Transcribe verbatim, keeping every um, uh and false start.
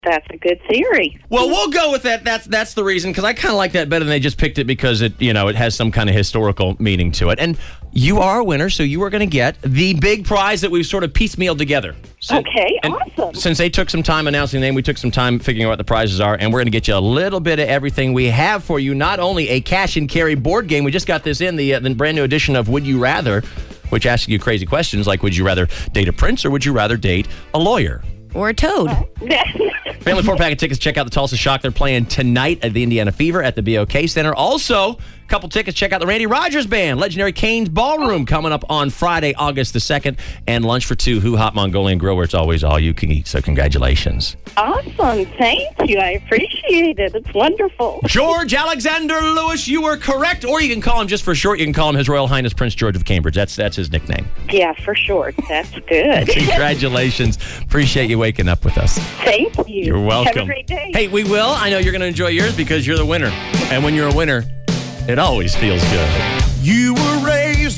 That's a good theory. Well, we'll go with that. That's that's the reason, because I kind of like that better than they just picked it because it, you know, it has some kind of historical meaning to it. And you are a winner, so you are going to get the big prize that we've sort of piecemealed together. So, okay, and awesome. Since they took some time announcing the name, we took some time figuring out what the prizes are, and we're going to get you a little bit of everything we have for you. Not only a cash and carry board game, we just got this in, the, uh, the brand new edition of Would You Rather, which asks you crazy questions like, would you rather date a prince or would you rather date a lawyer? Or a toad. Family four-pack of tickets. Check out the Tulsa Shock. They're playing tonight at the Indiana Fever at the B O K Center. Also, a couple tickets. Check out the Randy Rogers Band, Legendary Cane's Ballroom, coming up on Friday, August the second. And lunch for two, Hoo Hot Mongolian Grill, where it's always all you can eat. So congratulations. Awesome. Thank you. I appreciate it. It's wonderful. George Alexander Lewis, you were correct. Or you can call him, just for short, you can call him His Royal Highness Prince George of Cambridge. That's, that's his nickname. Yeah, for sure. That's good. Congratulations. Appreciate you waking up with us. Thank you. You're welcome. Have a great day. Hey, we will. I know you're going to enjoy yours because you're the winner. And when you're a winner, it always feels good. You were raised